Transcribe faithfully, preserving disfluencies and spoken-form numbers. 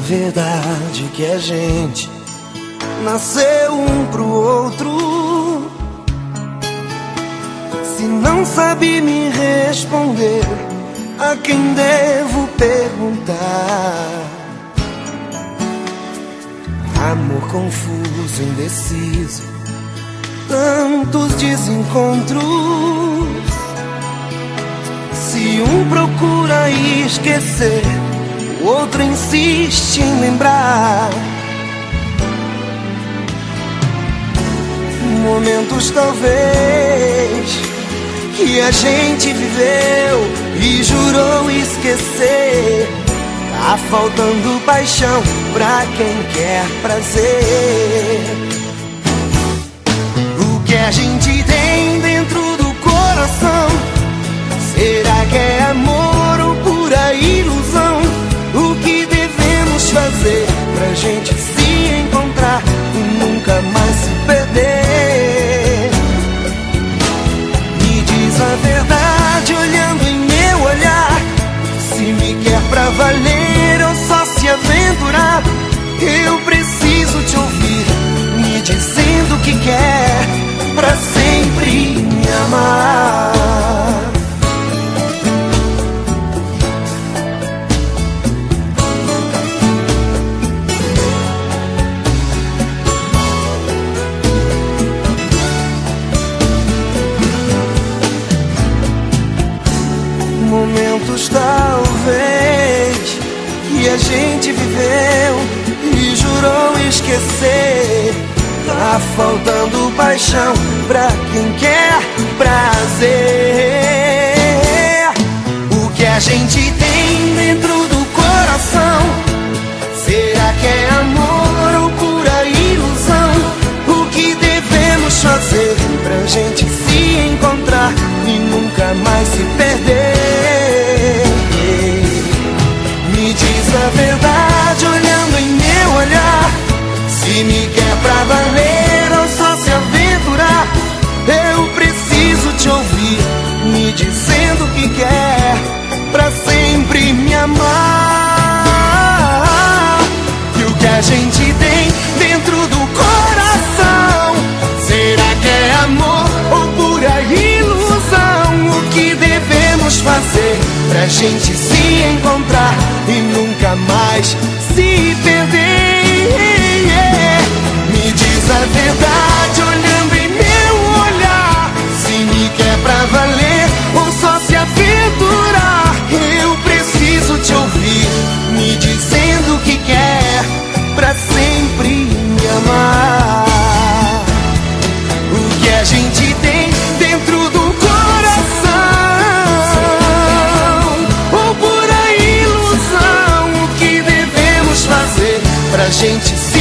verdade que a gente nasceu um pro outro. Se não sabe me responder, a quem devo perguntar? Amor confuso, indeciso, tantos desencontros. Se um procura esquecer, o outro insiste em lembrar. Momentos talvez que a gente viveu e jurou esquecer. Tá faltando paixão pra quem quer prazer. O que a gente tem dentro do coração, será que é amor ou pura ilusão? O que devemos fazer pra gente se encontrar e nunca mais se perder? Me diz a verdade olhando em meu olhar, se me quer pra valer ou só se aventurar. Eu preciso te ouvir, me dizendo que quer pra sempre me amar. Momentos talvez que a gente viveu e jurou esquecer. Tá faltando paixão pra quem quer prazer. O que a gente tem dentro do coração, será que é amor ou pura ilusão? O que devemos fazer pra gente se encontrar e nunca mais se perder? Me diz a verdade olhando em meu olhar, se me quer pra valer ou só se aventurar. Eu preciso te ouvir, me dizendo que quer pra sempre me amar. E o que a gente tem dentro do coração, será que é amor ou pura ilusão? O que devemos fazer pra gente se encontrar e nunca mais se perder? Me diz a verdade olhando em meu olhar, se me quer pra valer ou só se aventurar. Eu preciso te ouvir, me dizendo que quer pra sempre me amar. O que a gente tem dentro do coração, ou pura ilusão? O que devemos fazer pra gente se